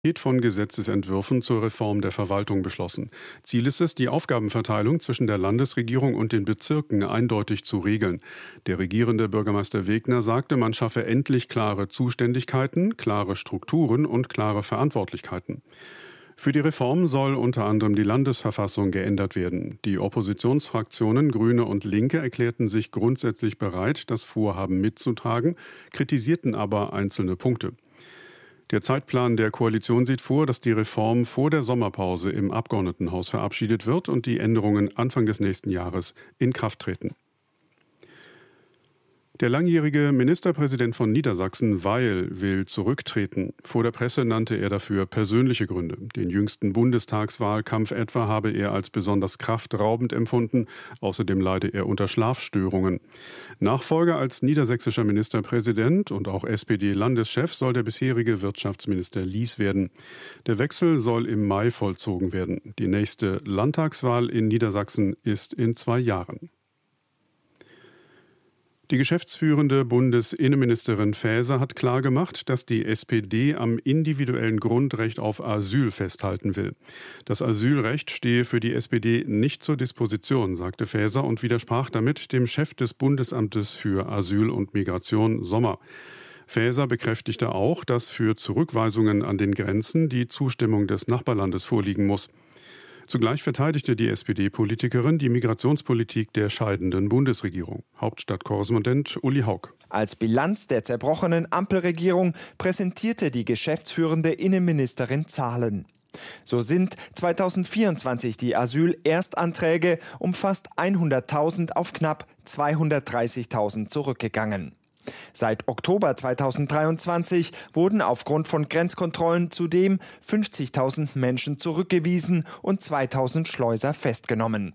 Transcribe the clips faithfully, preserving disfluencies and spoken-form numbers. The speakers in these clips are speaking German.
Von Gesetzesentwürfen zur Reform der Verwaltung beschlossen. Ziel ist es, die Aufgabenverteilung zwischen der Landesregierung und den Bezirken eindeutig zu regeln. Der regierende Bürgermeister Wegner sagte, man schaffe endlich klare Zuständigkeiten, klare Strukturen und klare Verantwortlichkeiten. Für die Reform soll unter anderem die Landesverfassung geändert werden. Die Oppositionsfraktionen Grüne und Linke erklärten sich grundsätzlich bereit, das Vorhaben mitzutragen, kritisierten aber einzelne Punkte. Der Zeitplan der Koalition sieht vor, dass die Reform vor der Sommerpause im Abgeordnetenhaus verabschiedet wird und die Änderungen Anfang des nächsten Jahres in Kraft treten. Der langjährige Ministerpräsident von Niedersachsen, Weil, will zurücktreten. Vor der Presse nannte er dafür persönliche Gründe. Den jüngsten Bundestagswahlkampf etwa habe er als besonders kraftraubend empfunden. Außerdem leide er unter Schlafstörungen. Nachfolger als niedersächsischer Ministerpräsident und auch S P D-Landeschef soll der bisherige Wirtschaftsminister Lies werden. Der Wechsel soll im Mai vollzogen werden. Die nächste Landtagswahl in Niedersachsen ist in zwei Jahren. Die geschäftsführende Bundesinnenministerin Faeser hat klargemacht, dass die S P D am individuellen Grundrecht auf Asyl festhalten will. Das Asylrecht stehe für die S P D nicht zur Disposition, sagte Faeser und widersprach damit dem Chef des Bundesamtes für Asyl und Migration, Sommer. Faeser bekräftigte auch, dass für Zurückweisungen an den Grenzen die Zustimmung des Nachbarlandes vorliegen muss. Zugleich verteidigte die S P D-Politikerin die Migrationspolitik der scheidenden Bundesregierung. Hauptstadtkorrespondent Uli Haug. Als Bilanz der zerbrochenen Ampelregierung präsentierte die geschäftsführende Innenministerin Zahlen. So sind zweitausendvierundzwanzig die Asylerstanträge um fast hunderttausend auf knapp zweihundertdreißigtausend zurückgegangen. Seit Oktober zweitausenddreiundzwanzig wurden aufgrund von Grenzkontrollen zudem fünfzigtausend Menschen zurückgewiesen und zweitausend Schleuser festgenommen.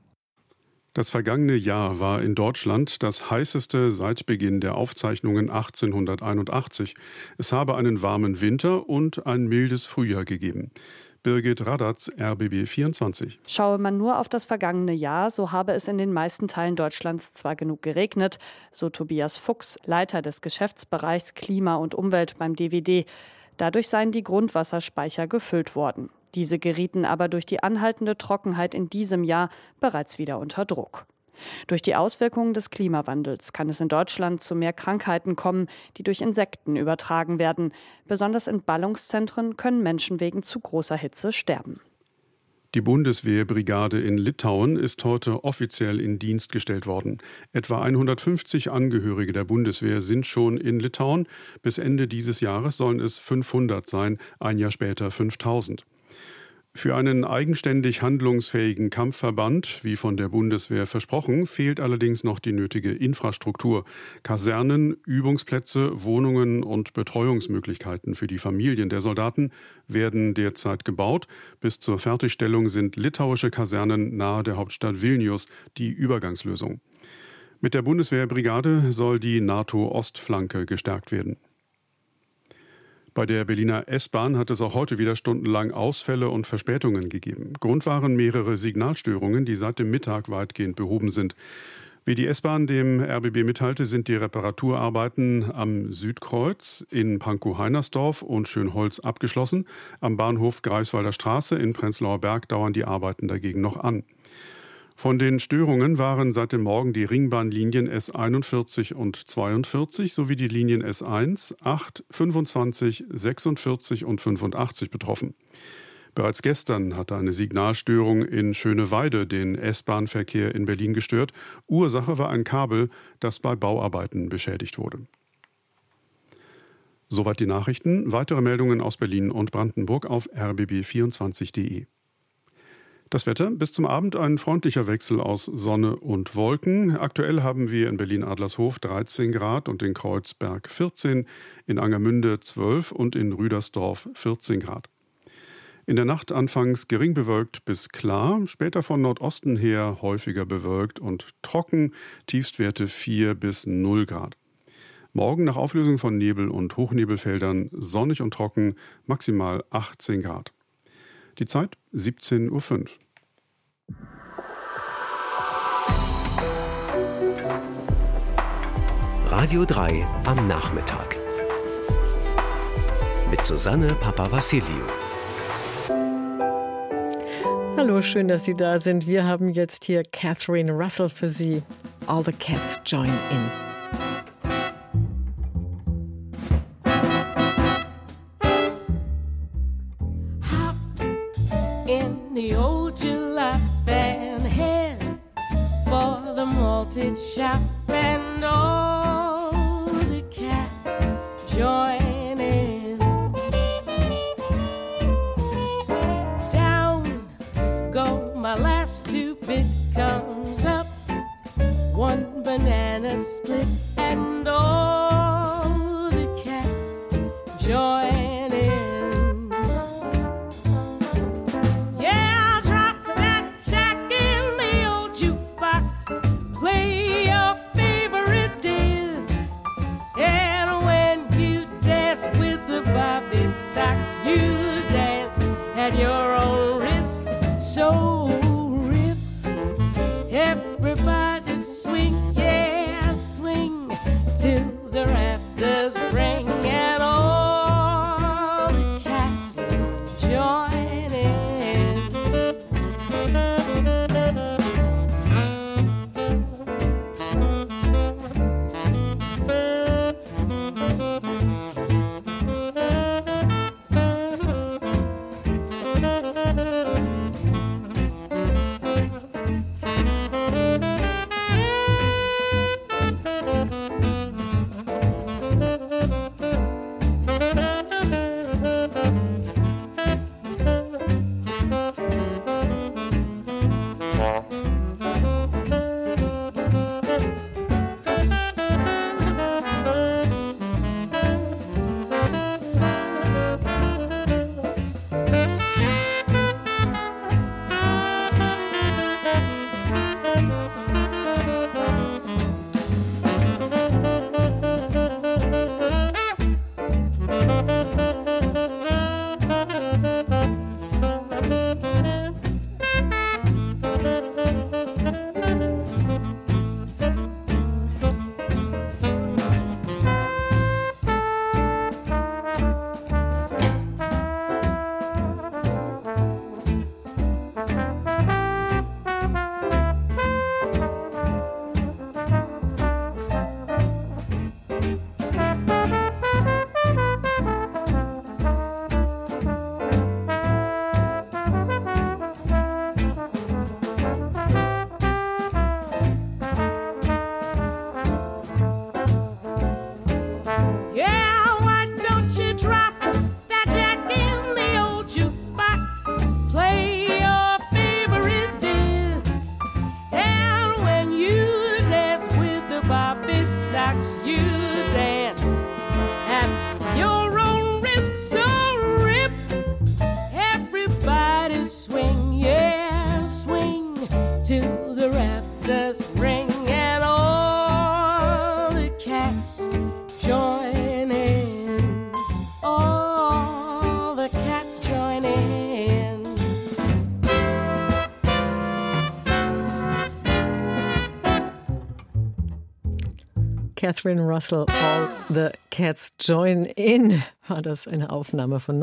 Das vergangene Jahr war in Deutschland das heißeste seit Beginn der Aufzeichnungen achtzehnhunderteinundachtzig. Es habe einen warmen Winter und ein mildes Frühjahr gegeben. Birgit Radatz, R B B vierundzwanzig. Schaue man nur auf das vergangene Jahr, so habe es in den meisten Teilen Deutschlands zwar genug geregnet, so Tobias Fuchs, Leiter des Geschäftsbereichs Klima und Umwelt beim D W D. Dadurch seien die Grundwasserspeicher gefüllt worden. Diese gerieten aber durch die anhaltende Trockenheit in diesem Jahr bereits wieder unter Druck. Durch die Auswirkungen des Klimawandels kann es in Deutschland zu mehr Krankheiten kommen, die durch Insekten übertragen werden. Besonders in Ballungszentren können Menschen wegen zu großer Hitze sterben. Die Bundeswehrbrigade in Litauen ist heute offiziell in Dienst gestellt worden. Etwa hundertfünfzig Angehörige der Bundeswehr sind schon in Litauen. Bis Ende dieses Jahres sollen es fünfhundert sein, ein Jahr später fünftausend. Für einen eigenständig handlungsfähigen Kampfverband, wie von der Bundeswehr versprochen, fehlt allerdings noch die nötige Infrastruktur. Kasernen, Übungsplätze, Wohnungen und Betreuungsmöglichkeiten für die Familien der Soldaten werden derzeit gebaut. Bis zur Fertigstellung sind litauische Kasernen nahe der Hauptstadt Vilnius die Übergangslösung. Mit der Bundeswehrbrigade soll die NATO-Ostflanke gestärkt werden. Bei der Berliner S-Bahn hat es auch heute wieder stundenlang Ausfälle und Verspätungen gegeben. Grund waren mehrere Signalstörungen, die seit dem Mittag weitgehend behoben sind. Wie die S-Bahn dem R B B mitteilte, sind die Reparaturarbeiten am Südkreuz in Pankow-Heinersdorf und Schönholz abgeschlossen. Am Bahnhof Greifswalder Straße in Prenzlauer Berg dauern die Arbeiten dagegen noch an. Von den Störungen waren seit dem Morgen die Ringbahnlinien S einundvierzig und zweiundvierzig sowie die Linien S eins, acht, fünfundzwanzig, sechsundvierzig und fünfundachtzig betroffen. Bereits gestern hatte eine Signalstörung in Schöneweide den S-Bahn-Verkehr in Berlin gestört. Ursache war ein Kabel, das bei Bauarbeiten beschädigt wurde. Soweit die Nachrichten. Weitere Meldungen aus Berlin und Brandenburg auf r b b vierundzwanzig punkt d e. Das Wetter, bis zum Abend ein freundlicher Wechsel aus Sonne und Wolken. Aktuell haben wir in Berlin-Adlershof dreizehn Grad und in Kreuzberg vierzehn, in Angermünde zwölf und in Rüdersdorf vierzehn Grad. In der Nacht anfangs gering bewölkt bis klar, später von Nordosten her häufiger bewölkt und trocken, Tiefstwerte vier bis null Grad. Morgen nach Auflösung von Nebel- und Hochnebelfeldern sonnig und trocken, maximal achtzehn Grad. Die Zeit siebzehn Uhr fünf. Radio drei am Nachmittag. Mit Susanne Papavassiliou. Hallo, schön, dass Sie da sind. Wir haben jetzt hier Catherine Russell für Sie. All the Cats Join In. In the old July fan, head for the malted shop, and all the cats join in. Down go my last two bit comes up, one banana split, and all the cats join in. You dance at your own risk, so rip. Everybody swing, yeah, swing till the rafters ring, and all the cats join in. Catherine Russell, All the Cats Join In, war das eine Aufnahme von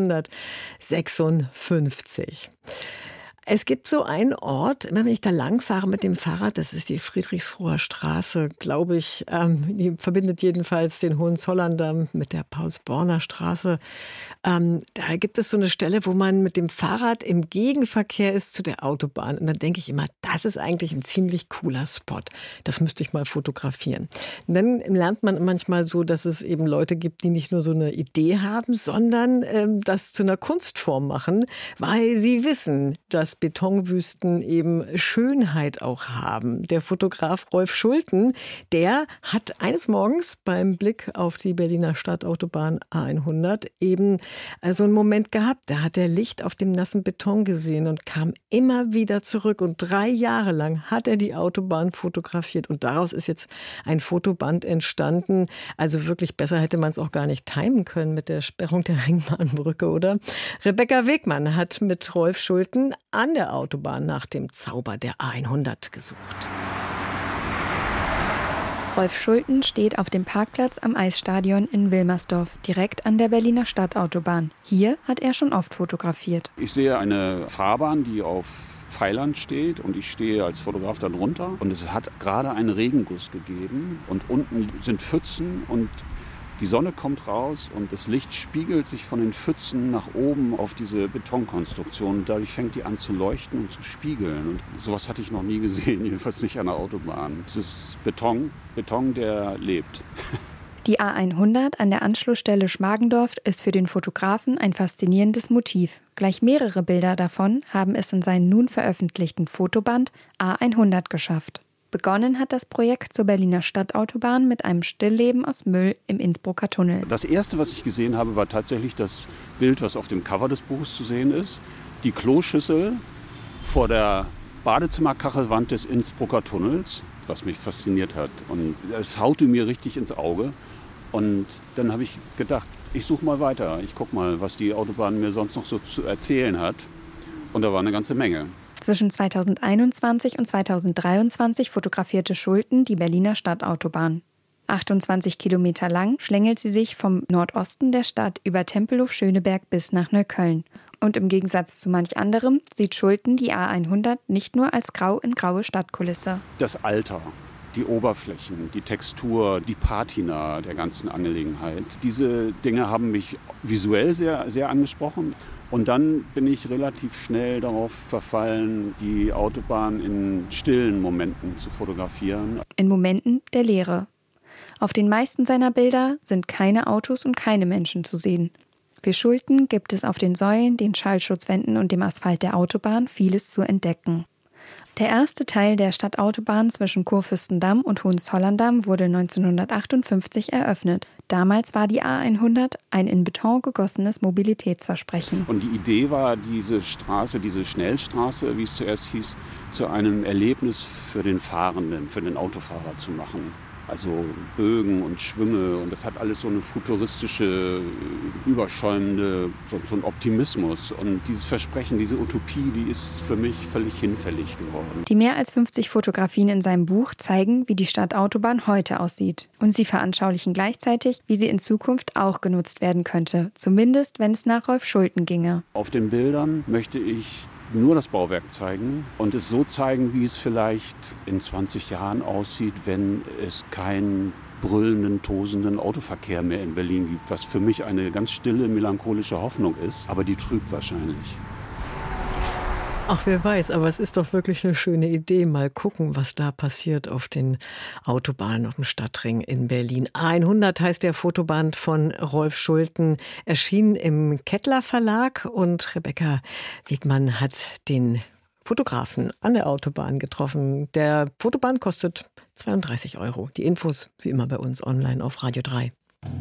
neunzehnhundertsechsundfünfzig. Es gibt so einen Ort, wenn ich da langfahre mit dem Fahrrad, das ist die Friedrichsruher Straße, glaube ich. Ähm, die verbindet jedenfalls den Hohenzollern mit der Paulsborner-Straße. Ähm, da gibt es so eine Stelle, wo man mit dem Fahrrad im Gegenverkehr ist zu der Autobahn. Und dann denke ich immer, das ist eigentlich ein ziemlich cooler Spot. Das müsste ich mal fotografieren. Und dann lernt man manchmal so, dass es eben Leute gibt, die nicht nur so eine Idee haben, sondern ähm, das zu einer Kunstform machen, weil sie wissen, dass Betonwüsten eben Schönheit auch haben. Der Fotograf Rolf Schulten, der hat eines Morgens beim Blick auf die Berliner Stadtautobahn A hundert eben so einen Moment gehabt. Da hat er Licht auf dem nassen Beton gesehen und kam immer wieder zurück. Und drei Jahre lang hat er die Autobahn fotografiert. Und daraus ist jetzt ein Fotoband entstanden. Also wirklich besser hätte man es auch gar nicht timen können mit der Sperrung der Ringbahnbrücke, oder? Rebecca Wegmann hat mit Rolf Schulten an der Autobahn nach dem Zauber der A hundert gesucht. Rolf Schulten steht auf dem Parkplatz am Eisstadion in Wilmersdorf, direkt an der Berliner Stadtautobahn. Hier hat er schon oft fotografiert. Ich sehe eine Fahrbahn, die auf Pfeilern steht und ich stehe als Fotograf dann runter. Und es hat gerade einen Regenguss gegeben und unten sind Pfützen und die Sonne kommt raus und das Licht spiegelt sich von den Pfützen nach oben auf diese Betonkonstruktion. Und dadurch fängt die an zu leuchten und zu spiegeln. Und sowas hatte ich noch nie gesehen, jedenfalls nicht an der Autobahn. Es ist Beton, Beton, der lebt. Die A hundert an der Anschlussstelle Schmargendorf ist für den Fotografen ein faszinierendes Motiv. Gleich mehrere Bilder davon haben es in seinen nun veröffentlichten Fotoband A hundert geschafft. Begonnen hat das Projekt zur Berliner Stadtautobahn mit einem Stillleben aus Müll im Innsbrucker Tunnel. Das erste, was ich gesehen habe, war tatsächlich das Bild, was auf dem Cover des Buches zu sehen ist. Die Kloschüssel vor der Badezimmerkachelwand des Innsbrucker Tunnels, was mich fasziniert hat. Und es haute mir richtig ins Auge. Und dann habe ich gedacht, ich suche mal weiter. Ich gucke mal, was die Autobahn mir sonst noch so zu erzählen hat. Und da war eine ganze Menge. Zwischen zweitausendeinundzwanzig und zweitausenddreiundzwanzig fotografierte Schulten die Berliner Stadtautobahn. achtundzwanzig Kilometer lang schlängelt sie sich vom Nordosten der Stadt über Tempelhof-Schöneberg bis nach Neukölln. Und im Gegensatz zu manch anderem sieht Schulten die A hundert nicht nur als grau in graue Stadtkulisse. Das Alter, die Oberflächen, die Textur, die Patina der ganzen Angelegenheit. Diese Dinge haben mich visuell sehr, sehr angesprochen. Und dann bin ich relativ schnell darauf verfallen, die Autobahn in stillen Momenten zu fotografieren. In Momenten der Leere. Auf den meisten seiner Bilder sind keine Autos und keine Menschen zu sehen. Für Schulten gibt es auf den Säulen, den Schallschutzwänden und dem Asphalt der Autobahn vieles zu entdecken. Der erste Teil der Stadtautobahn zwischen Kurfürstendamm und Hohenzollern-Damm wurde neunzehnhundertachtundfünfzig eröffnet. Damals war die A hundert ein in Beton gegossenes Mobilitätsversprechen. Und die Idee war, diese Straße, diese Schnellstraße, wie es zuerst hieß, zu einem Erlebnis für den Fahrenden, für den Autofahrer zu machen. Also Bögen und Schwünge und das hat alles so eine futuristische, überschäumende, so, so ein Optimismus. Und dieses Versprechen, diese Utopie, die ist für mich völlig hinfällig geworden. Die mehr als fünfzig Fotografien in seinem Buch zeigen, wie die Stadtautobahn heute aussieht. Und sie veranschaulichen gleichzeitig, wie sie in Zukunft auch genutzt werden könnte. Zumindest, wenn es nach Rolf Schulten ginge. Auf den Bildern möchte ich nur das Bauwerk zeigen und es so zeigen, wie es vielleicht in zwanzig Jahren aussieht, wenn es keinen brüllenden, tosenden Autoverkehr mehr in Berlin gibt, was für mich eine ganz stille, melancholische Hoffnung ist, aber die trügt wahrscheinlich. Ach, wer weiß, aber es ist doch wirklich eine schöne Idee. Mal gucken, was da passiert auf den Autobahnen, auf dem Stadtring in Berlin. A hundert heißt der Fotoband von Rolf Schulten, erschien im Kettler Verlag und Rebecca Wiedmann hat den Fotografen an der Autobahn getroffen. Der Fotoband kostet zweiunddreißig Euro. Die Infos wie immer bei uns online auf Radio drei.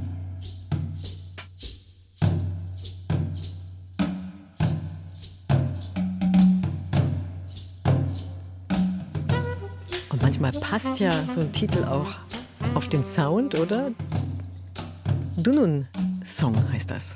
Manchmal passt ja so ein Titel auch auf den Sound, oder? Dunun Song heißt das.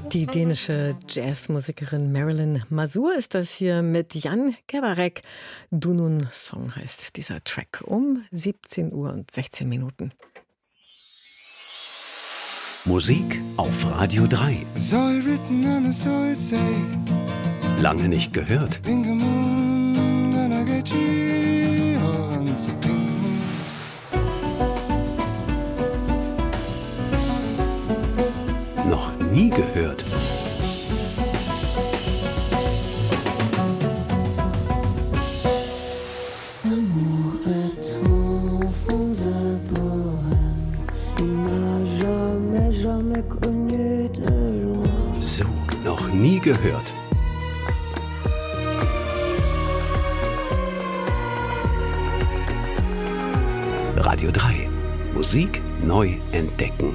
Die dänische Jazzmusikerin Marilyn Mazur ist das hier mit Jan Kebarek. Dunun Song heißt dieser Track um siebzehn Uhr und sechzehn Minuten. Musik auf Radio drei. Lange nicht gehört. Noch nie gehört. So, noch nie gehört. Radio drei. Musik neu entdecken.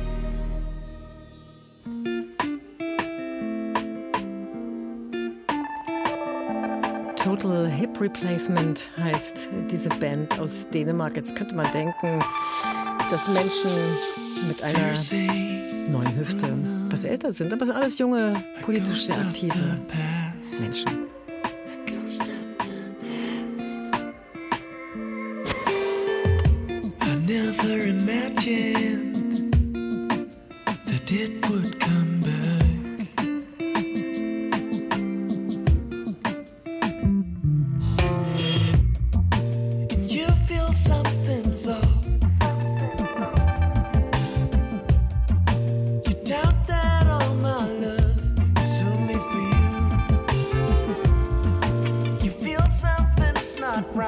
Total Hip Replacement heißt diese Band aus Dänemark. Jetzt könnte man denken, dass Menschen mit einer neuen Hüfte was älter sind, aber es sind alles junge, politisch sehr aktive Menschen. I never imagined that it would come back. And you feel something's off. You doubt that all my love is only for you. You feel something's not right.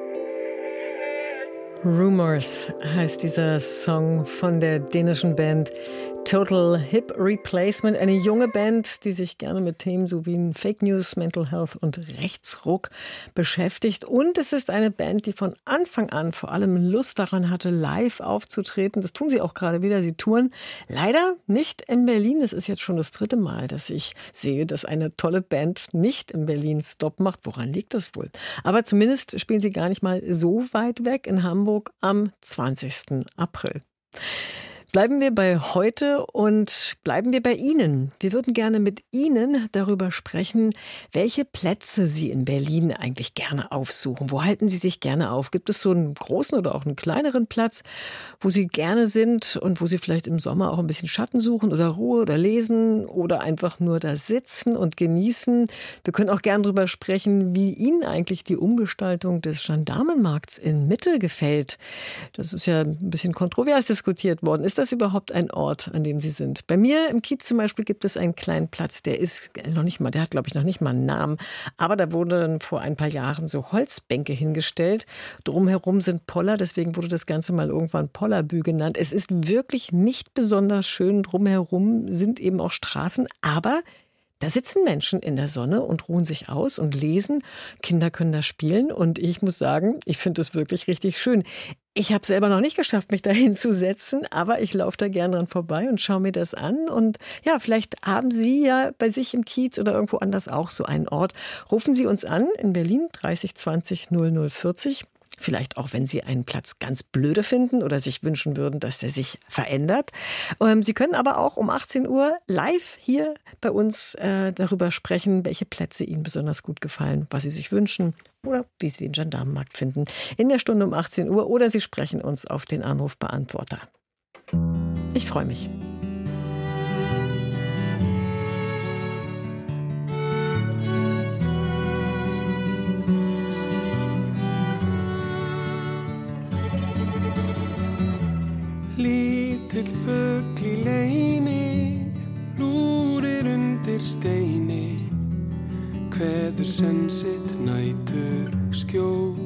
Rumors heißt dieser Song von der dänischen Band Total Hip Replacement, eine junge Band, die sich gerne mit Themen so wie Fake News, Mental Health und Rechtsruck beschäftigt. Und es ist eine Band, die von Anfang an vor allem Lust daran hatte, live aufzutreten. Das tun sie auch gerade wieder. Sie touren leider nicht in Berlin. Es ist jetzt schon das dritte Mal, dass ich sehe, dass eine tolle Band nicht in Berlin Stopp macht. Woran liegt das wohl? Aber zumindest spielen sie gar nicht mal so weit weg in Hamburg am zwanzigsten April. Bleiben wir bei heute und bleiben wir bei Ihnen. Wir würden gerne mit Ihnen darüber sprechen, welche Plätze Sie in Berlin eigentlich gerne aufsuchen. Wo halten Sie sich gerne auf? Gibt es so einen großen oder auch einen kleineren Platz, wo Sie gerne sind und wo Sie vielleicht im Sommer auch ein bisschen Schatten suchen oder Ruhe oder lesen oder einfach nur da sitzen und genießen? Wir können auch gerne darüber sprechen, wie Ihnen eigentlich die Umgestaltung des Gendarmenmarkts in Mitte gefällt. Das ist ja ein bisschen kontrovers diskutiert worden. Ist das überhaupt ein Ort, an dem Sie sind? Bei mir im Kiez zum Beispiel gibt es einen kleinen Platz, der ist noch nicht mal, der hat glaube ich noch nicht mal einen Namen, aber da wurden vor ein paar Jahren so Holzbänke hingestellt. Drumherum sind Poller, deswegen wurde das Ganze mal irgendwann Pollerbü genannt. Es ist wirklich nicht besonders schön. Drumherum sind eben auch Straßen, aber da sitzen Menschen in der Sonne und ruhen sich aus und lesen. Kinder können da spielen und ich muss sagen, ich finde es wirklich richtig schön. Ich habe selber noch nicht geschafft, mich da hinzusetzen, aber ich laufe da gern dran vorbei und schaue mir das an. Und ja, vielleicht haben Sie ja bei sich im Kiez oder irgendwo anders auch so einen Ort. Rufen Sie uns an in Berlin dreißig zwanzig null null vierzig. Vielleicht auch, wenn Sie einen Platz ganz blöde finden oder sich wünschen würden, dass der sich verändert. Sie können aber auch um achtzehn Uhr live hier bei uns äh, darüber sprechen, welche Plätze Ihnen besonders gut gefallen, was Sie sich wünschen oder wie Sie den Gendarmenmarkt finden. In der Stunde um achtzehn Uhr oder Sie sprechen uns auf den Anrufbeantworter. Ich freue mich. Lítill fugl í leini, lúrir undir steini, kveður senn sitt nætur skjól.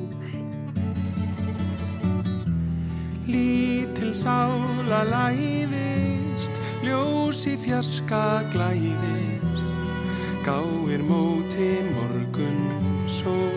Lítill sála læðist, ljós í fjarska glæðist, gáir móti morgun sól.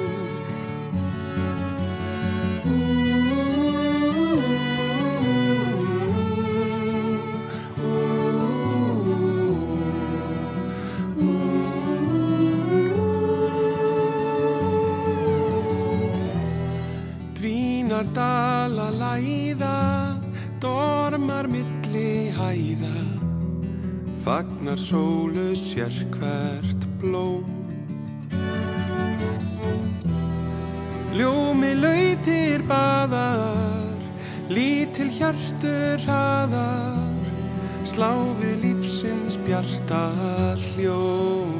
Dala læða, dormar milli hæða, fagnar sólu sérhvert blóm. Ljómi lautir baðar, lítil hjartur hraðar, slá við lífsins bjarta hljóm.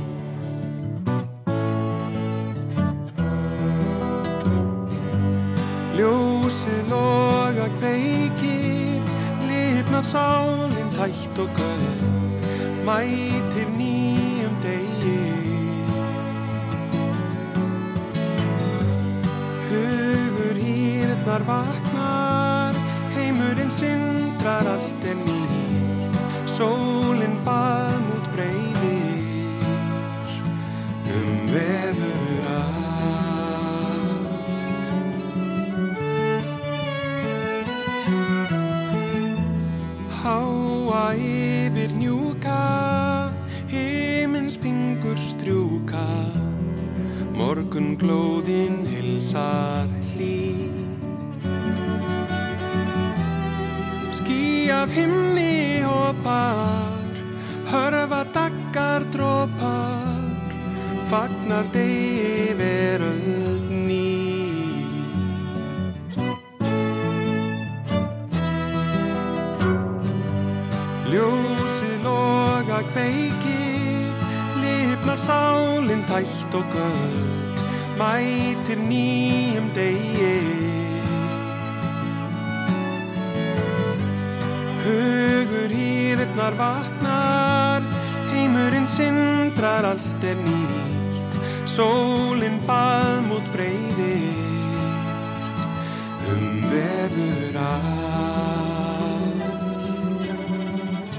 Ljósið loga kveikir, lifnar sálin tætt og köld, mætir nýjum degi. Hugur hýrnar vaknar, heimurinn syndrar, allt er nýtt, sólin faðmút breiðir, umvefur allt. Háa yfir hnjúka, himins fingur strjúka, morgun glóðin hilsar hlý. Ský af himni hopar, hörfa daggar dropar, fagnar degi veröld ný. Ljósið loga kveikir, lifnar sálin tætt og köld, mætir nýjum degi. Hugur hýrnar vaknar, heimurinn syndrar, allt er nýtt, sólin faðmút breiðir, umvefur allt.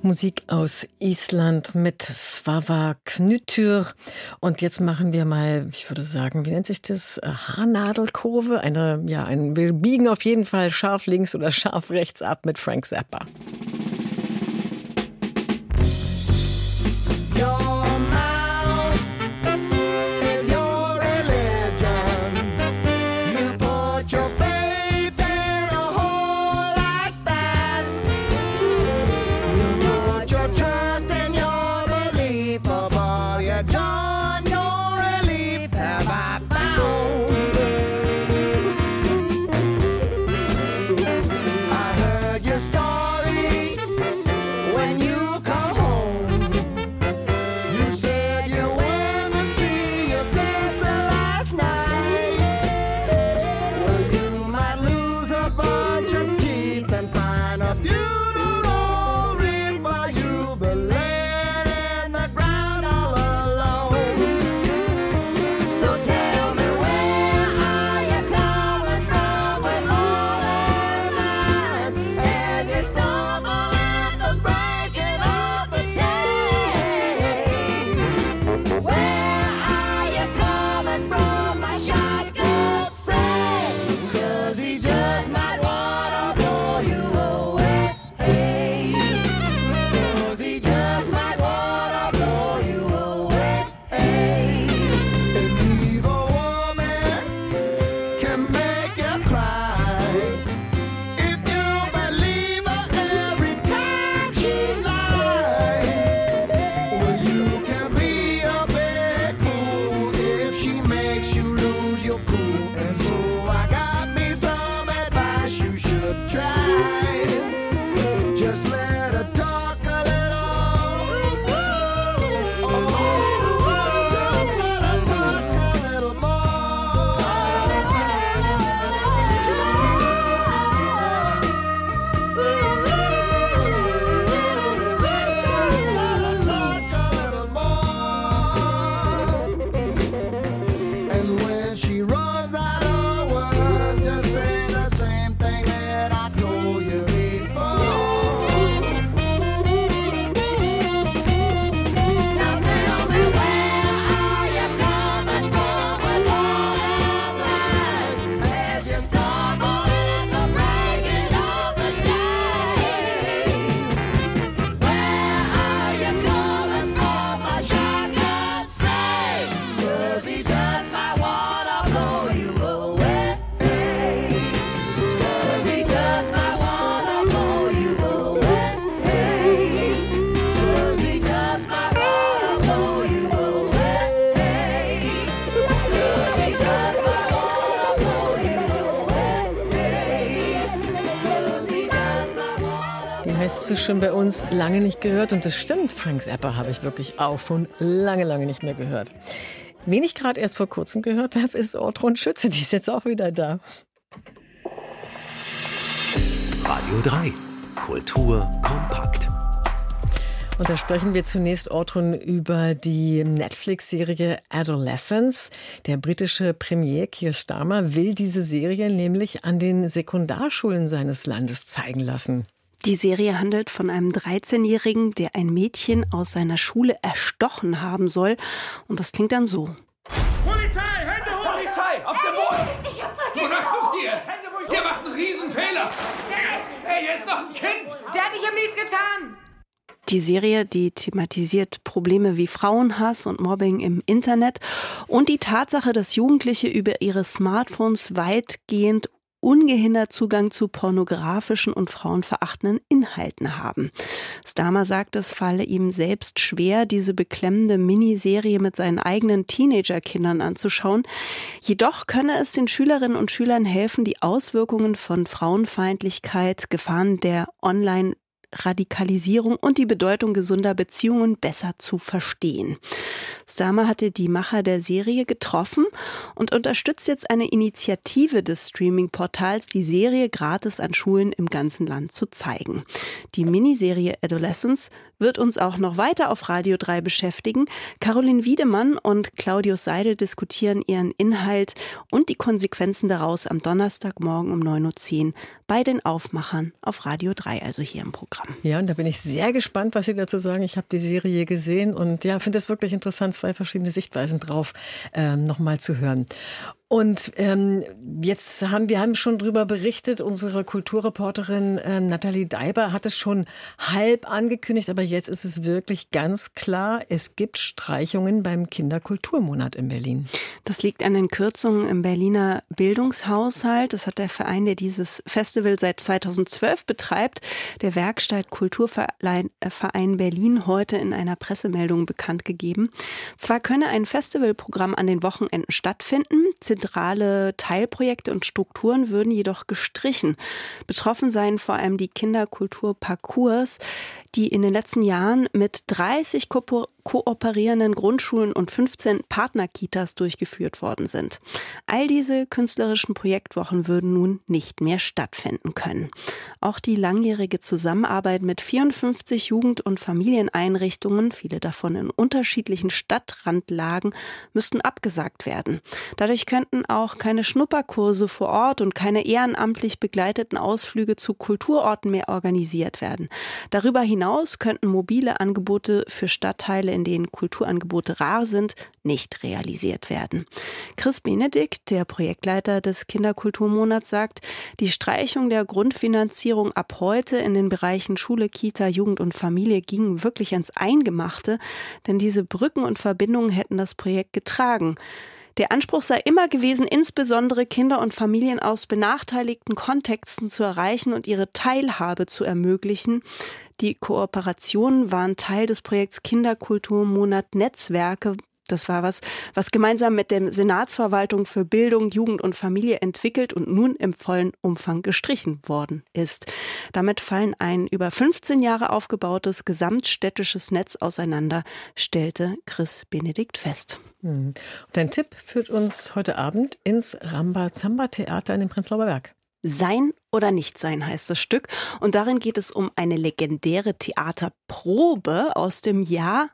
Musik aus Island mit Svava Knütür. Und jetzt machen wir mal, ich würde sagen, wie nennt sich das? Haarnadelkurve? Eine, ja, ein, wir biegen auf jeden Fall scharf links oder scharf rechts ab mit Frank Zappa. Heißt so schön bei uns, lange nicht gehört. Und das stimmt, Frank Zappa habe ich wirklich auch schon lange, lange nicht mehr gehört. Wen ich gerade erst vor kurzem gehört habe, ist Ortrud Schütze. Die ist jetzt auch wieder da. Radio drei. Kultur kompakt. Und da sprechen wir zunässt, Ortrud, über die Netflix-Serie Adolescence. Der britische Premier Keir Starmer will diese Serie nämlich an den Sekundarschulen seines Landes zeigen lassen. Die Serie handelt von einem dreizehnjährigen, der ein Mädchen aus seiner Schule erstochen haben soll. Und das klingt dann so. Polizei, Hände hoch! Polizei, auf dem Boden! Ich hab zwei Kinder! Wonach sucht ihr? Hände hoch! Ihr macht einen Riesenfehler! Hey, hier ist noch ein Kind! Der hat nicht am nichts getan! Die Serie, die thematisiert Probleme wie Frauenhass und Mobbing im Internet und die Tatsache, dass Jugendliche über ihre Smartphones weitgehend ungehindert Zugang zu pornografischen und frauenverachtenden Inhalten haben. Starmer sagt, es falle ihm selbst schwer, diese beklemmende Miniserie mit seinen eigenen Teenagerkindern anzuschauen. Jedoch könne es den Schülerinnen und Schülern helfen, die Auswirkungen von Frauenfeindlichkeit, Gefahren der Online- Radikalisierung und die Bedeutung gesunder Beziehungen besser zu verstehen. Starmer hatte die Macher der Serie getroffen und unterstützt jetzt eine Initiative des Streaming-Portals, die Serie gratis an Schulen im ganzen Land zu zeigen. Die Miniserie Adolescence wird uns auch noch weiter auf Radio drei beschäftigen. Caroline Wiedemann und Claudius Seidel diskutieren ihren Inhalt und die Konsequenzen daraus am Donnerstagmorgen um neun Uhr zehn bei den Aufmachern auf Radio drei, also hier im Programm. Programm. Ja, und da bin ich sehr gespannt, was Sie dazu sagen. Ich habe die Serie gesehen und ja, finde es wirklich interessant, zwei verschiedene Sichtweisen drauf ähm, nochmal zu hören. Und ähm, jetzt haben wir haben schon drüber berichtet, unsere Kulturreporterin ähm, Nathalie Deiber hat es schon halb angekündigt, aber jetzt ist es wirklich ganz klar, es gibt Streichungen beim Kinderkulturmonat in Berlin. Das liegt an den Kürzungen im Berliner Bildungshaushalt. Das hat der Verein, der dieses Festival seit zweitausendzwölf betreibt, der Werkstatt Kulturverein Berlin, heute in einer Pressemeldung bekannt gegeben. Zwar könne ein Festivalprogramm an den Wochenenden stattfinden, zentrale Teilprojekte und Strukturen würden jedoch gestrichen. Betroffen seien vor allem die Kinderkulturparcours, die in den letzten Jahren mit dreißig ko- kooperierenden Grundschulen und fünfzehn Partnerkitas durchgeführt worden sind. All diese künstlerischen Projektwochen würden nun nicht mehr stattfinden können. Auch die langjährige Zusammenarbeit mit vierundfünfzig Jugend- und Familieneinrichtungen, viele davon in unterschiedlichen Stadtrandlagen, müssten abgesagt werden. Dadurch könnten auch keine Schnupperkurse vor Ort und keine ehrenamtlich begleiteten Ausflüge zu Kulturorten mehr organisiert werden. Darüber hinaus Hinaus könnten mobile Angebote für Stadtteile, in denen Kulturangebote rar sind, nicht realisiert werden. Chris Benedikt, der Projektleiter des Kinderkulturmonats, sagt, die Streichung der Grundfinanzierung ab heute in den Bereichen Schule, Kita, Jugend und Familie ging wirklich ans Eingemachte, denn diese Brücken und Verbindungen hätten das Projekt getragen. Der Anspruch sei immer gewesen, insbesondere Kinder und Familien aus benachteiligten Kontexten zu erreichen und ihre Teilhabe zu ermöglichen. Die Kooperationen waren Teil des Projekts Kinderkulturmonat Netzwerke. Das war was, was gemeinsam mit der Senatsverwaltung für Bildung, Jugend und Familie entwickelt und nun im vollen Umfang gestrichen worden ist. Damit fallen ein über fünfzehn Jahre aufgebautes gesamtstädtisches Netz auseinander, stellte Chris Benedikt fest. Und dein Tipp führt uns heute Abend ins Rambazamba-Theater in den Prenzlauer Berg. Sein oder nicht sein heißt das Stück. Und darin geht es um eine legendäre Theaterprobe aus dem Jahr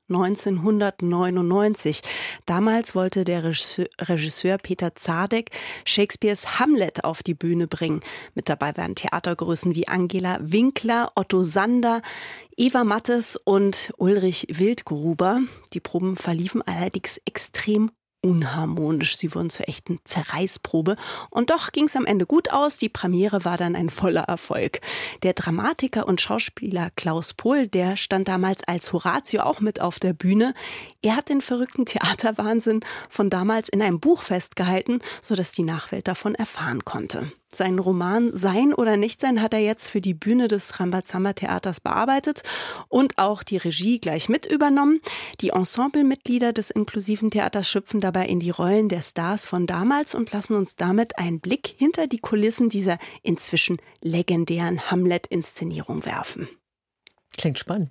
neunzehnhundertneunundneunzig. Damals wollte der Regisseur Peter Zadek Shakespeares Hamlet auf die Bühne bringen. Mit dabei waren Theatergrößen wie Angela Winkler, Otto Sander, Eva Mattes und Ulrich Wildgruber. Die Proben verliefen allerdings extrem unharmonisch. Sie wurden zur echten Zerreißprobe. Und doch ging es am Ende gut aus. Die Premiere war dann ein voller Erfolg. Der Dramatiker und Schauspieler Klaus Pohl, der stand damals als Horatio auch mit auf der Bühne. Er hat den verrückten Theaterwahnsinn von damals in einem Buch festgehalten, sodass die Nachwelt davon erfahren konnte. Seinen Roman Sein oder Nichtsein hat er jetzt für die Bühne des Rambazamba-Theaters bearbeitet und auch die Regie gleich mit übernommen. Die Ensemblemitglieder des inklusiven Theaters schlüpfen dabei in die Rollen der Stars von damals und lassen uns damit einen Blick hinter die Kulissen dieser inzwischen legendären Hamlet-Inszenierung werfen. Klingt spannend.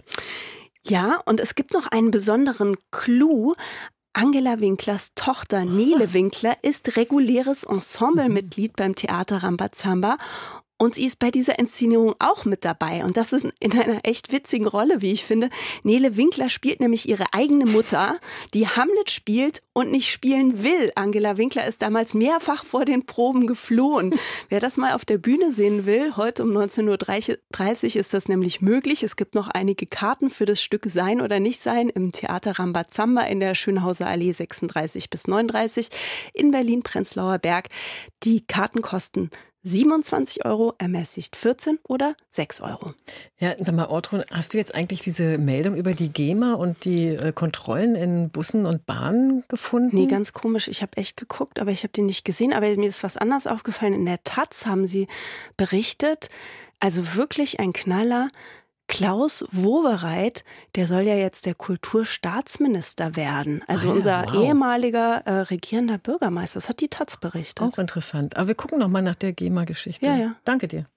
Ja, und es gibt noch einen besonderen Clou. Angela Winklers Tochter Nele Winkler ist reguläres Ensemblemitglied beim Theater Rambazamba. Und sie ist bei dieser Inszenierung auch mit dabei. Und das ist in einer echt witzigen Rolle, wie ich finde. Nele Winkler spielt nämlich ihre eigene Mutter, die Hamlet spielt und nicht spielen will. Angela Winkler ist damals mehrfach vor den Proben geflohen. Wer das mal auf der Bühne sehen will, heute um neunzehn Uhr dreißig ist das nämlich möglich. Es gibt noch einige Karten für das Stück Sein oder Nichtsein im Theater Rambazamba in der Schönhauser Allee sechsunddreißig bis neununddreißig in Berlin-Prenzlauer Berg. Die Karten kosten siebenundzwanzig Euro, ermäßigt vierzehn oder sechs Euro. Ja, sag mal, Ortrun, hast du jetzt eigentlich diese Meldung über die GEMA und die äh, Kontrollen in Bussen und Bahnen gefunden? Nee, ganz komisch. Ich habe echt geguckt, aber ich habe die nicht gesehen. Aber mir ist was anderes aufgefallen. In der Taz haben sie berichtet, also wirklich ein Knaller. Klaus Wowereit, der soll ja jetzt der Kulturstaatsminister werden. Also ah ja, unser wow. ehemaliger äh, regierender Bürgermeister. Das hat die Taz berichtet. Auch interessant. Aber wir gucken noch mal nach der GEMA-Geschichte. Ja, ja. Danke dir.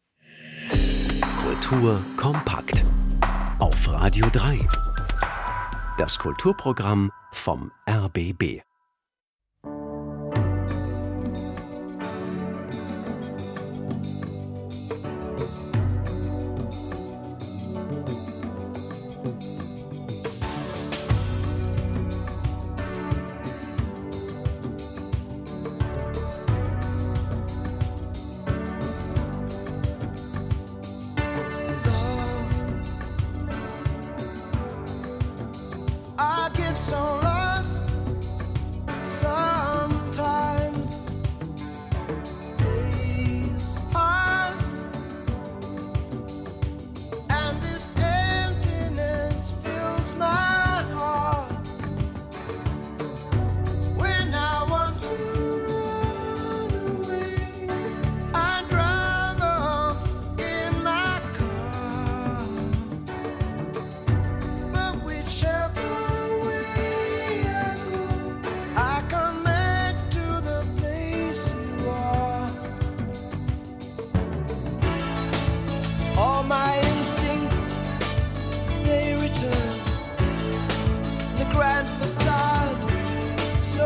Kultur kompakt. Auf Radio drei. Das Kulturprogramm vom R B B.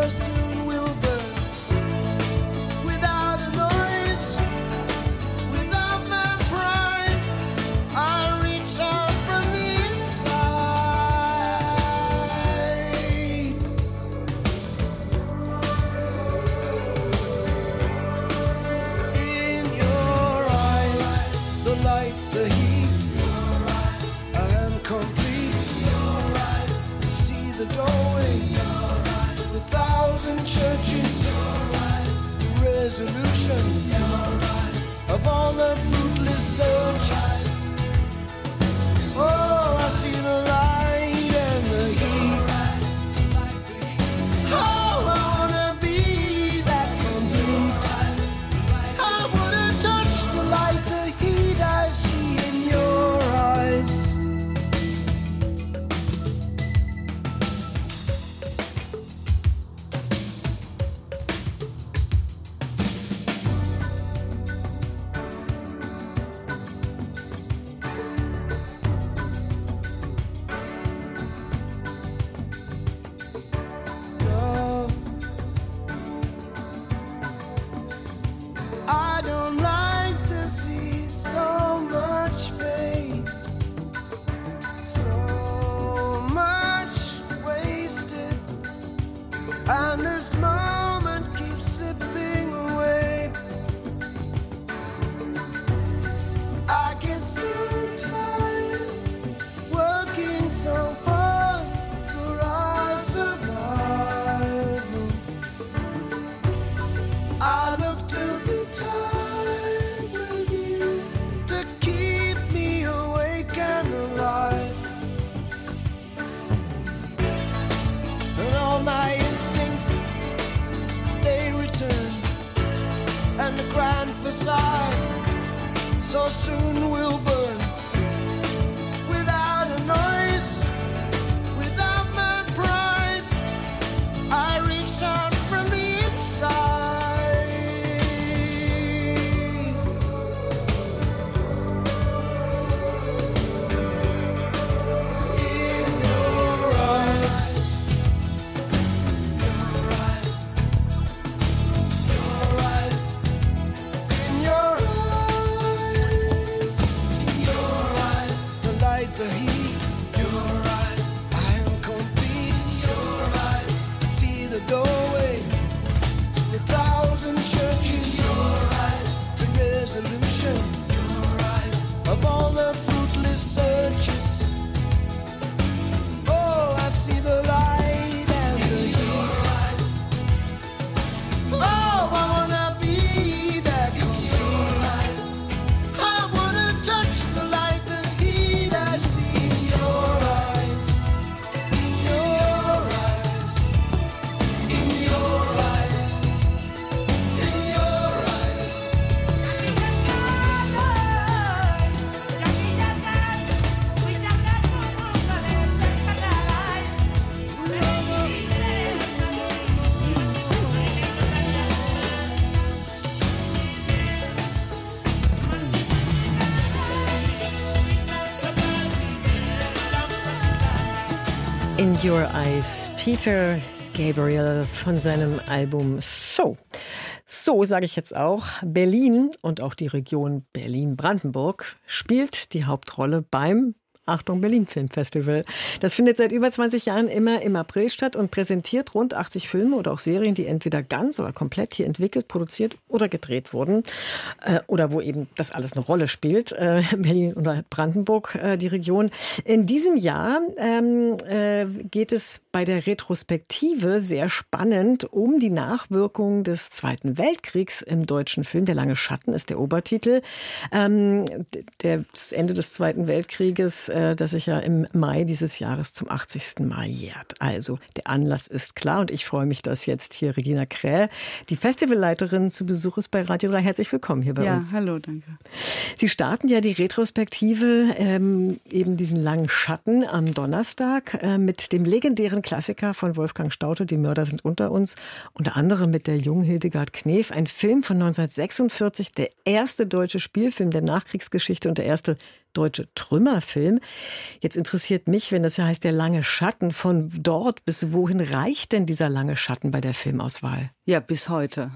soon will burn without a noise, without my pride. I reach out from the inside. In your eyes, the light, the heat, I am complete. See the doorway, a thousand churches, the resolution of all the fruitless searches. Oh, I see the light and the heat. Oh, I wanna be that complete. I wanna touch the light, the heat I see in your eyes. Love, I don't like to see so much pain, so much wasted, and this moment keeps slipping away. I get so tired working so hard for our survival. I look to the time with you to keep me awake and alive. And all my instincts, they return, and the grand facade so soon will burn without a noise, without my pride. I reach out from the inside. In your eyes, your eyes, your eyes, in your eyes, your eyes, the light, the heat, your eyes, I am complete, your eyes, I see the doorway, the thousand churches, your eyes, the resolution, your eyes, of all the fruitless searches. Oh, I see the light and the heat. Oh, I wanna be that complete. I wanna touch the light, the heat I see in your eyes. In your eyes. In your eyes. In your eyes. In Your Eyes, Peter Gabriel von seinem Album So. So sage ich jetzt auch. Berlin und auch die Region Berlin-Brandenburg spielt die Hauptrolle beim Achtung, Berlin Filmfestival. Das findet seit über zwanzig Jahren immer im April statt und präsentiert rund achtzig Filme oder auch Serien, die entweder ganz oder komplett hier entwickelt, produziert oder gedreht wurden. Äh, oder wo eben das alles eine Rolle spielt. Äh, Berlin oder Brandenburg, äh, die Region. In diesem Jahr ähm, äh, geht es bei der Retrospektive sehr spannend um die Nachwirkungen des Zweiten Weltkriegs im deutschen Film. Der lange Schatten ist der Obertitel. Ähm, der, das Ende des Zweiten Weltkrieges, äh, das sich ja im Mai dieses Jahres zum achtzigsten Mal jährt. Also der Anlass ist klar und ich freue mich, dass jetzt hier Regina Krähe, die Festivalleiterin, zu Besuch ist bei Radio drei. Herzlich willkommen hier bei ja, uns. Ja, hallo, danke. Sie starten ja die Retrospektive, ähm, eben diesen langen Schatten am Donnerstag äh, mit dem legendären Klassiker von Wolfgang Staudte, Die Mörder sind unter uns, unter anderem mit der jungen Hildegard Knef, ein Film von neunzehnhundertsechsundvierzig, der erste deutsche Spielfilm der Nachkriegsgeschichte und der erste deutsche Trümmerfilm. Jetzt interessiert mich, wenn das ja heißt, der lange Schatten, von dort bis wohin reicht denn dieser lange Schatten bei der Filmauswahl? Ja, bis heute.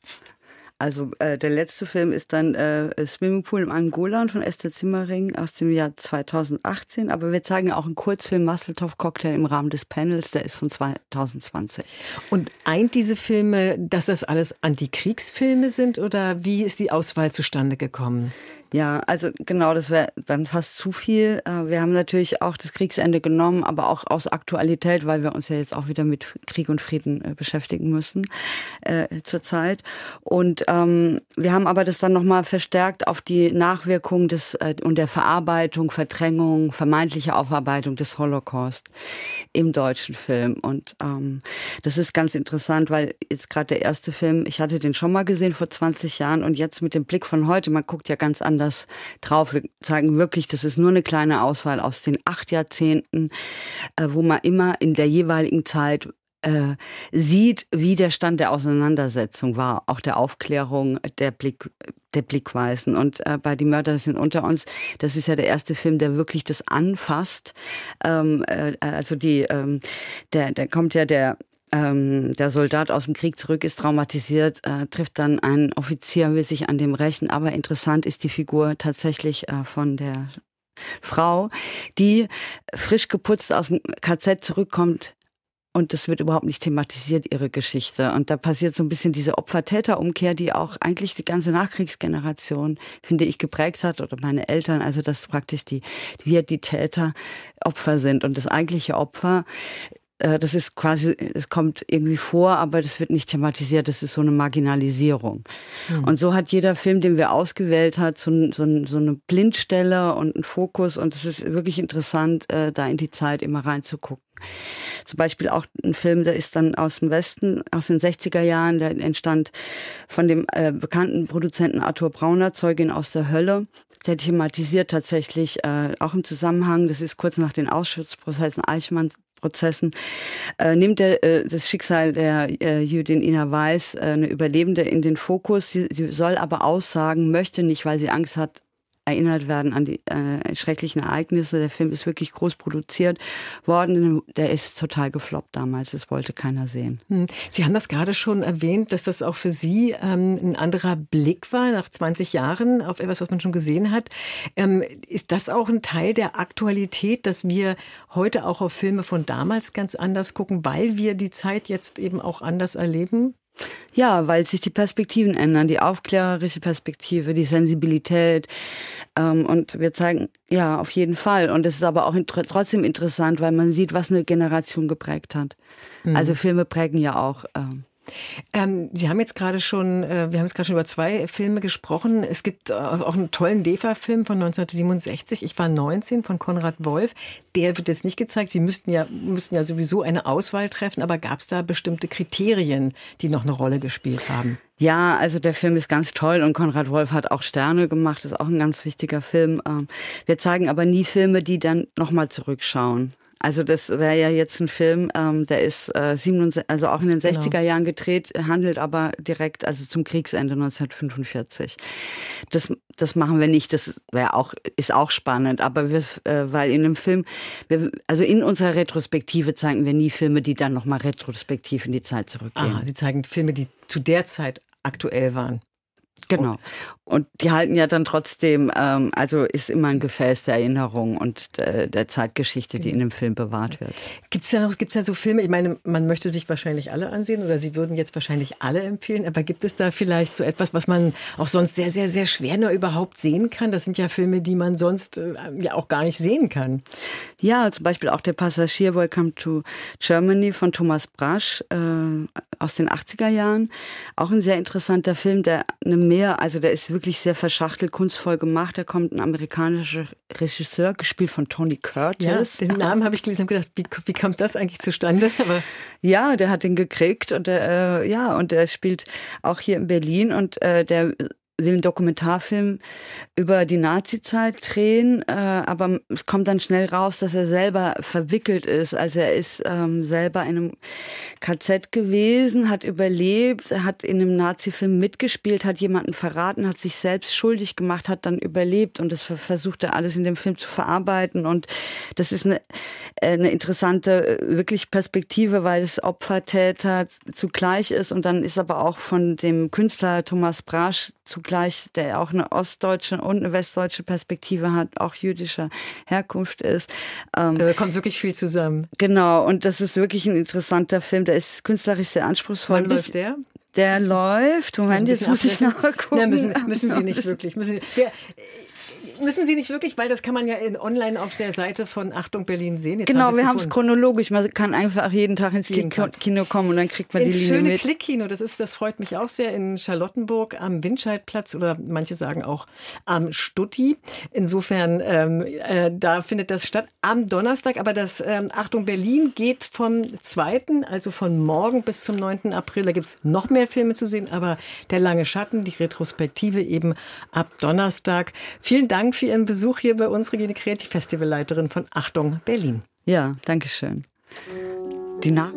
Also äh, der letzte Film ist dann äh, Swimmingpool im Angola von Esther Zimmering aus dem Jahr zweitausendachtzehn. Aber wir zeigen auch einen Kurzfilm Masseltoff-Cocktail im Rahmen des Panels, der ist von zweitausendzwanzig. Und eint diese Filme, dass das alles Antikriegsfilme sind oder wie ist die Auswahl zustande gekommen? Ja, also genau, das wäre dann fast zu viel. Wir haben natürlich auch das Kriegsende genommen, aber auch aus Aktualität, weil wir uns ja jetzt auch wieder mit Krieg und Frieden äh, beschäftigen müssen äh, zurzeit. Und ähm, wir haben aber das dann nochmal verstärkt auf die Nachwirkung des äh, und der Verarbeitung, Verdrängung, vermeintliche Aufarbeitung des Holocaust im deutschen Film. Und ähm, das ist ganz interessant, weil jetzt gerade der erste Film, ich hatte den schon mal gesehen vor zwanzig Jahren und jetzt mit dem Blick von heute, man guckt ja ganz anders drauf. Wir zeigen wirklich, das ist nur eine kleine Auswahl aus den acht Jahrzehnten, äh, wo man immer in der jeweiligen Zeit äh, sieht, wie der Stand der Auseinandersetzung war, auch der Aufklärung, der Blick, der Blickweisen. Und äh, bei Die Mörder sind unter uns, das ist ja der erste Film, der wirklich das anfasst. Ähm, äh, also die, ähm, der, der kommt ja der Ähm, der Soldat aus dem Krieg zurück, ist traumatisiert, äh, trifft dann einen Offizier, will sich an dem rächen. Aber interessant ist die Figur tatsächlich äh, von der Frau, die frisch geputzt aus dem K Z zurückkommt. Und das wird überhaupt nicht thematisiert, ihre Geschichte. Und da passiert so ein bisschen diese Opfer-Täter-Umkehr, die auch eigentlich die ganze Nachkriegsgeneration, finde ich, geprägt hat. Oder meine Eltern, also dass praktisch die, wir die Täter Opfer sind. Und das eigentliche Opfer, das ist quasi, es kommt irgendwie vor, aber das wird nicht thematisiert. Das ist so eine Marginalisierung. Mhm. Und so hat jeder Film, den wir ausgewählt hat, so, so, so eine Blindstelle und einen Fokus. Und es ist wirklich interessant, da in die Zeit immer reinzugucken. Zum Beispiel auch ein Film, der ist dann aus dem Westen, aus den sechziger Jahren, der entstand von dem äh, bekannten Produzenten Arthur Brauner, Zeugin aus der Hölle. Der thematisiert tatsächlich äh, auch im Zusammenhang, das ist kurz nach den Auschwitz-Prozessen, Eichmanns Prozessen, äh, nimmt er äh, das Schicksal der äh, Jüdin Ina Weiß, äh, eine Überlebende, in den Fokus. Sie, sie soll aber aussagen, möchte nicht, weil sie Angst hat, erinnert werden an die äh, schrecklichen Ereignisse. Der Film ist wirklich groß produziert worden. Der ist total gefloppt damals. Das wollte keiner sehen. Sie haben das gerade schon erwähnt, dass das auch für Sie ähm, ein anderer Blick war, nach zwanzig Jahren auf etwas, was man schon gesehen hat. Ähm, ist das auch ein Teil der Aktualität, dass wir heute auch auf Filme von damals ganz anders gucken, weil wir die Zeit jetzt eben auch anders erleben? Ja, weil sich die Perspektiven ändern, die aufklärerische Perspektive, die Sensibilität. Ähm, und wir zeigen, ja, auf jeden Fall. Und es ist aber auch int- trotzdem interessant, weil man sieht, was eine Generation geprägt hat. Mhm. Also Filme prägen ja auch. Ähm, Ähm, Sie haben jetzt gerade schon, äh, wir haben jetzt gerade schon über zwei Filme gesprochen. Es gibt äh, auch einen tollen D E F A-Film von neunzehnhundertsiebenundsechzig. Ich war neunzehn von Konrad Wolf. Der wird jetzt nicht gezeigt. Sie müssten ja, müssten ja sowieso eine Auswahl treffen. Aber gab es da bestimmte Kriterien, die noch eine Rolle gespielt haben? Ja, also der Film ist ganz toll und Konrad Wolf hat auch Sterne gemacht. Das ist auch ein ganz wichtiger Film. Ähm, wir zeigen aber nie Filme, die dann nochmal zurückschauen. Also das wäre ja jetzt ein Film, ähm, der ist äh, siebenundsechzig, also auch in den sechziger Jahren gedreht, handelt aber direkt also zum Kriegsende neunzehnhundertfünfundvierzig. Das, das machen wir nicht, das wäre auch, ist auch spannend, aber wir, äh, weil in dem Film, wir, also in unserer Retrospektive zeigen wir nie Filme, die dann nochmal retrospektiv in die Zeit zurückgehen. Ah, Sie zeigen Filme, die zu der Zeit aktuell waren. Genau. Und die halten ja dann trotzdem, ähm, also ist immer ein Gefäß der Erinnerung und äh, der Zeitgeschichte, die in dem Film bewahrt wird. Gibt es ja noch, gibt's ja so Filme, ich meine, man möchte sich wahrscheinlich alle ansehen oder Sie würden jetzt wahrscheinlich alle empfehlen, aber gibt es da vielleicht so etwas, was man auch sonst sehr, sehr, sehr schwer nur überhaupt sehen kann? Das sind ja Filme, die man sonst äh, ja auch gar nicht sehen kann. Ja, zum Beispiel auch Der Passagier, Welcome to Germany von Thomas Brasch äh, aus den achtziger Jahren. Auch ein sehr interessanter Film, der eine mehr, also der ist wirklich sehr verschachtelt, kunstvoll gemacht. Da kommt ein amerikanischer Regisseur, gespielt von Tony Curtis. Ja, den Namen habe ich gelesen und gedacht, wie, wie kommt das eigentlich zustande? Aber ja, der hat den gekriegt und der, äh, ja, und der spielt auch hier in Berlin und äh, der will einen Dokumentarfilm über die Nazi-Zeit drehen, äh, aber es kommt dann schnell raus, dass er selber verwickelt ist. Also er ist ähm, selber in einem K Z gewesen, hat überlebt, hat in einem Nazi-Film mitgespielt, hat jemanden verraten, hat sich selbst schuldig gemacht, hat dann überlebt und das versucht er alles in dem Film zu verarbeiten. Und das ist eine, eine interessante, wirklich Perspektive, weil es Opfer-Täter zugleich ist und dann ist aber auch von dem Künstler Thomas Brasch zugleich, der auch eine ostdeutsche und eine westdeutsche Perspektive hat, auch jüdischer Herkunft ist. Ähm, da kommt wirklich viel zusammen. Genau, und das ist wirklich ein interessanter Film, der ist künstlerisch sehr anspruchsvoll. Wann läuft der? Der läuft, Moment, jetzt muss ich nachgucken. Nein, müssen, müssen Sie nicht wirklich. Müssen, der, müssen Sie nicht wirklich, weil das kann man ja in, online auf der Seite von Achtung Berlin sehen. Jetzt genau, haben wir haben es chronologisch. Man kann einfach jeden Tag ins jeden Kino kommen und dann kriegt man ins die Linie schöne mit. Klickkino, das ist, das freut mich auch sehr, in Charlottenburg am Windscheidplatz oder manche sagen auch am Stutti. Insofern, ähm, äh, da findet das statt am Donnerstag. Aber das ähm, Achtung Berlin geht vom zweiten, also von morgen bis zum neunten April. Da gibt es noch mehr Filme zu sehen, aber der lange Schatten, die Retrospektive eben ab Donnerstag. Vielen Dank für Ihren Besuch hier bei uns, Regine Kreativ, Festivalleiterin von Achtung Berlin. Ja, danke schön. Die Na-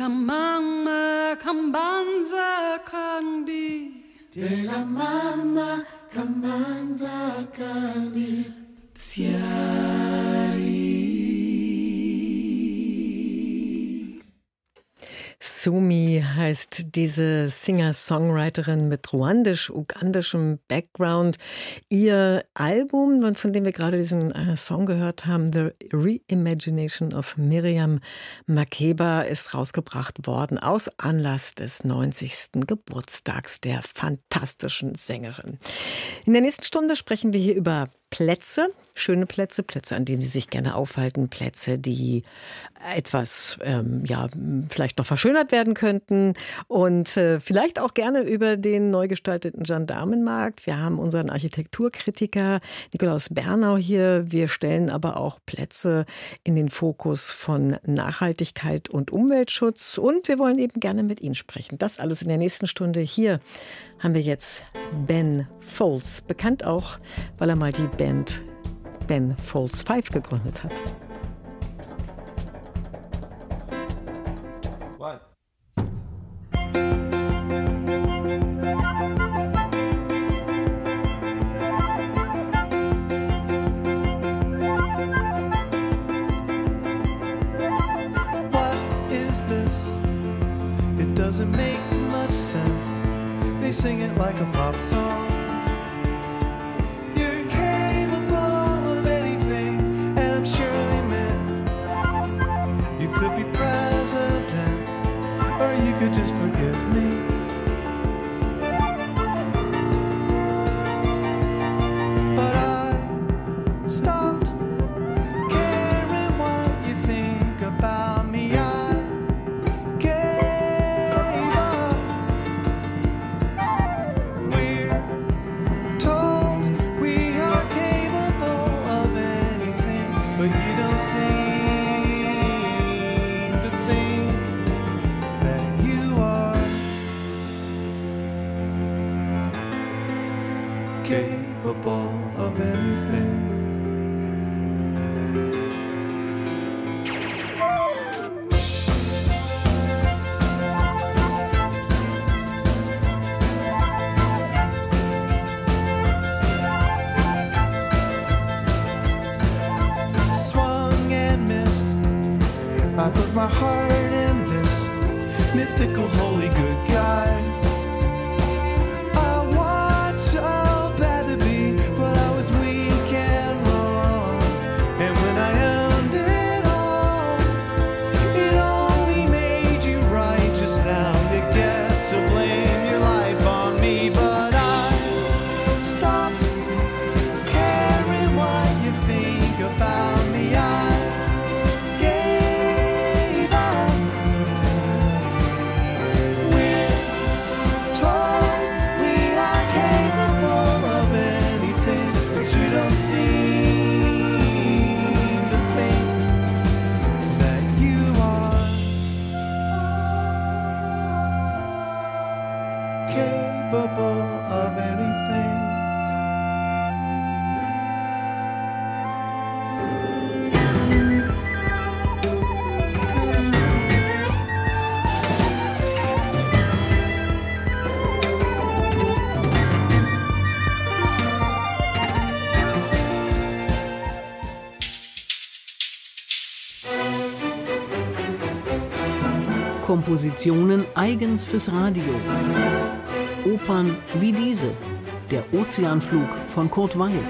la mamma cambanza candi. De la mamma cambanza candi. Sumi heißt diese Singer-Songwriterin mit ruandisch-ugandischem Background. Ihr Album, von dem wir gerade diesen äh, Song gehört haben, The Reimagination of Miriam Makeba, ist rausgebracht worden aus Anlass des neunzigsten Geburtstags der fantastischen Sängerin. In der nächsten Stunde sprechen wir hier über Plätze, schöne Plätze, Plätze, an denen Sie sich gerne aufhalten, Plätze, die etwas, ähm, ja, vielleicht noch verschönert werden könnten und äh, vielleicht auch gerne über den neu gestalteten Gendarmenmarkt. Wir haben unseren Architekturkritiker Nikolaus Bernau hier. Wir stellen aber auch Plätze in den Fokus von Nachhaltigkeit und Umweltschutz und wir wollen eben gerne mit Ihnen sprechen. Das alles in der nächsten Stunde. Hier haben wir jetzt Ben Folds, bekannt auch, weil er mal die Band Ben Folds Five gegründet hat. What? What is this? It doesn't make much sense. They sing it like a pop song. You're capable of anything, and I'm sure they meant you could be president, or you could just forgive me. But I stopped caring what you think about me. I gave up. We're told we are capable of anything, but you don't seem to think that you are capable of anything. Swung and missed. I put my heart in this mythical holy good guy. I want so bad to be, but I was weak and wrong. And when I earned it all, it only made you righteous. Now you get to blame your life on me, but I stopped caring what you think about me. I gave up. We're told we are capable of anything, but you don't seem to think that you are capable of anything. Kompositionen eigens fürs Radio. Opern wie diese, der Ozeanflug von Kurt Weill.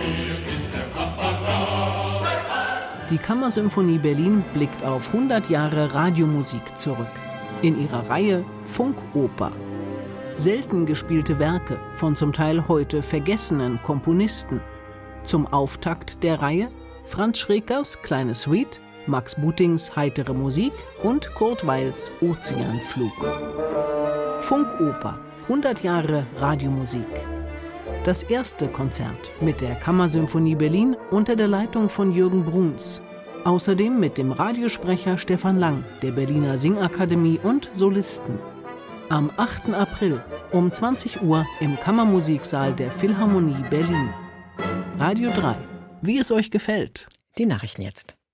Die Kammersymphonie Berlin blickt auf hundert Jahre Radiomusik zurück. In ihrer Reihe Funkoper. Selten gespielte Werke von zum Teil heute vergessenen Komponisten. Zum Auftakt der Reihe Franz Schrekers Kleine Suite, Max Butings Heitere Musik und Kurt Weills Ozeanflug. Funkoper, hundert Jahre Radiomusik. Das erste Konzert mit der Kammersymphonie Berlin unter der Leitung von Jürgen Bruns. Außerdem mit dem Radiosprecher Stefan Lang, der Berliner Singakademie und Solisten. Am achten April um zwanzig Uhr im Kammermusiksaal der Philharmonie Berlin. Radio drei. Wie es euch gefällt. Die Nachrichten jetzt.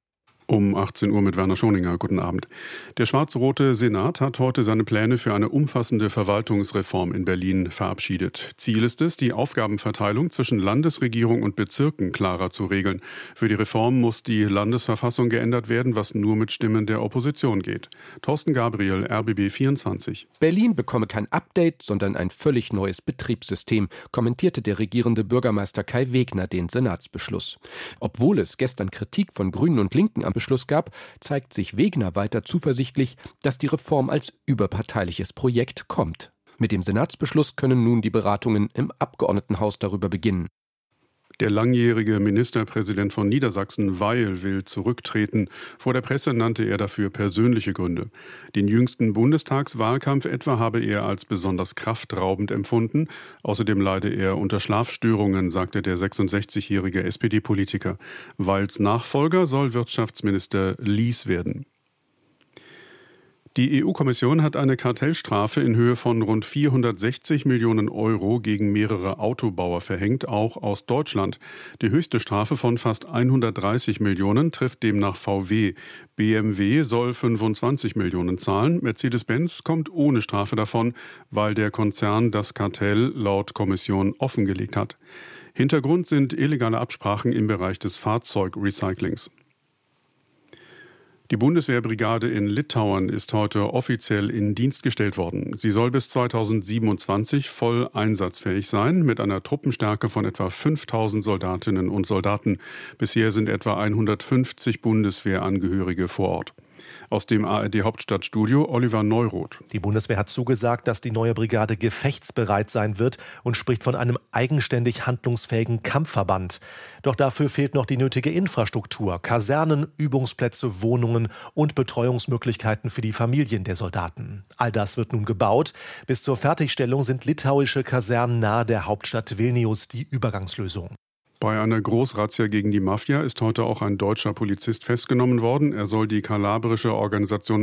Um achtzehn Uhr mit Werner Schoninger. Guten Abend. Der schwarz-rote Senat hat heute seine Pläne für eine umfassende Verwaltungsreform in Berlin verabschiedet. Ziel ist es, die Aufgabenverteilung zwischen Landesregierung und Bezirken klarer zu regeln. Für die Reform muss die Landesverfassung geändert werden, was nur mit Stimmen der Opposition geht. Thorsten Gabriel, R B B vierundzwanzig. Berlin bekomme kein Update, sondern ein völlig neues Betriebssystem, kommentierte der regierende Bürgermeister Kai Wegner den Senatsbeschluss. Obwohl es gestern Kritik von Grünen und Linken am Beschluss gab, zeigt sich Wegner weiter zuversichtlich, dass die Reform als überparteiliches Projekt kommt. Mit dem Senatsbeschluss können nun die Beratungen im Abgeordnetenhaus darüber beginnen. Der langjährige Ministerpräsident von Niedersachsen, Weil, will zurücktreten. Vor der Presse nannte er dafür persönliche Gründe. Den jüngsten Bundestagswahlkampf etwa habe er als besonders kraftraubend empfunden. Außerdem leide er unter Schlafstörungen, sagte der sechsundsechzigjährige S P D-Politiker. Weils Nachfolger soll Wirtschaftsminister Lies werden. Die E U-Kommission hat eine Kartellstrafe in Höhe von rund vierhundertsechzig Millionen Euro gegen mehrere Autobauer verhängt, auch aus Deutschland. Die höchste Strafe von fast hundertdreißig Millionen trifft demnach V W. B M W soll fünfundzwanzig Millionen zahlen. Mercedes-Benz kommt ohne Strafe davon, weil der Konzern das Kartell laut Kommission offengelegt hat. Hintergrund sind illegale Absprachen im Bereich des Fahrzeugrecyclings. Die Bundeswehrbrigade in Litauen ist heute offiziell in Dienst gestellt worden. Sie soll bis zweitausendsiebenundzwanzig voll einsatzfähig sein, mit einer Truppenstärke von etwa fünftausend Soldatinnen und Soldaten. Bisher sind etwa hundertfünfzig Bundeswehrangehörige vor Ort. Aus dem A R D-Hauptstadtstudio Oliver Neuroth. Die Bundeswehr hat zugesagt, dass die neue Brigade gefechtsbereit sein wird und spricht von einem eigenständig handlungsfähigen Kampfverband. Doch dafür fehlt noch die nötige Infrastruktur, Kasernen, Übungsplätze, Wohnungen und Betreuungsmöglichkeiten für die Familien der Soldaten. All das wird nun gebaut. Bis zur Fertigstellung sind litauische Kasernen nahe der Hauptstadt Vilnius die Übergangslösung. Bei einer Großrazzia gegen die Mafia ist heute auch ein deutscher Polizist festgenommen worden. Er soll die kalabrische Organisation